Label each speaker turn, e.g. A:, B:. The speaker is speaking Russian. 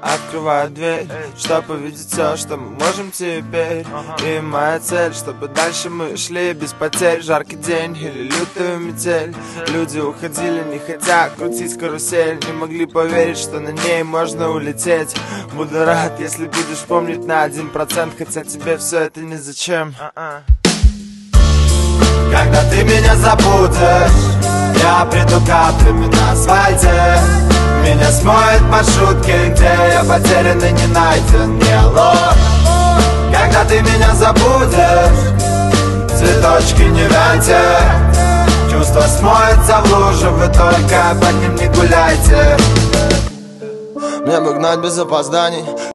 A: открываю дверь, чтобы увидеть все, что мы можем теперь. И моя цель, чтобы дальше мы шли без потерь. Жаркий день или лютую метель. Люди уходили, не хотя крутить карусель. Не могли поверить, что на ней можно улететь. Буду рад, если будешь помнить на 1%, хотя тебе все это не зачем. Когда ты меня забудешь, я приду каплями на асфальте. Меня смоет маршрутки, где я потерян и не найден, не ложь. Когда ты меня забудешь, цветочки не вяньте. Чувство смоется в лужу, вы только под ним не гуляйте. Мне бы гнать без опозданий.